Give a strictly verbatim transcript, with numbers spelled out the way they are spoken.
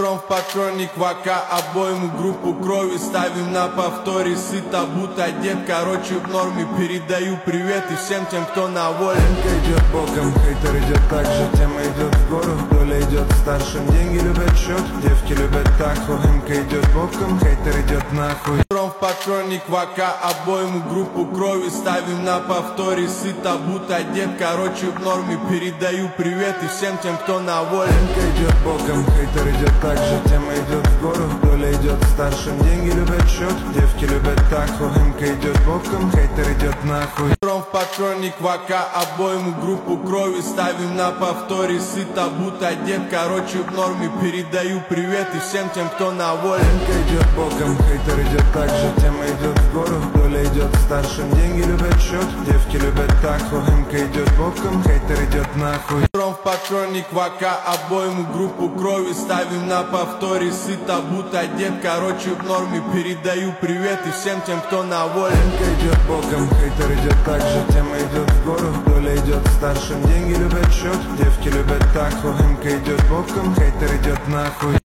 Утром в патронник ВК, обойму группу крови ставим на повторе. Сыто, будто одет, короче в норме. Передаю привет и всем тем, кто на воле. Рынка идет боком, хейтер идет так же. Тема идет в гору, доля идет старшим. Деньги любят счет, девки любят тако. Рынка идет боком, хейтер идет нахуй. Утром в патронник ВК, обойму группу крови ставим на повторе. Сыто, будто одет, короче в норме. Передаю привет и всем тем, кто на воле. Рынка идет боком, хейтер идет так же. Тема идет в гору, доля идет старшим. Деньги любят счет, девки любят тако. Рынка идет боком, хейтер идет нахуй. Утром в патронник ВК, обойму группу крови ставим на повторе. Сыто, будто одет, короче в норме. Передаю привет и всем тем, кто на воле. Рынка идет боком, хейтер идет так же. Тема идет в гору, доля идет старшим. Деньги любят счет, девки любят тако. Рынка идет боком, хейтер идет нахуй. Утром в патронник ВК, обойму группу крови ставим на повторе. Сыто, будто одет, короче в норме. Передаю привет и всем тем, кто на воле. Рынка идет боком, хейтер идет так же. Тема идет в гору, доля идет старшим. Деньги любят счет, девки любят тако. Рынка идет боком, хейтер идет нахуй.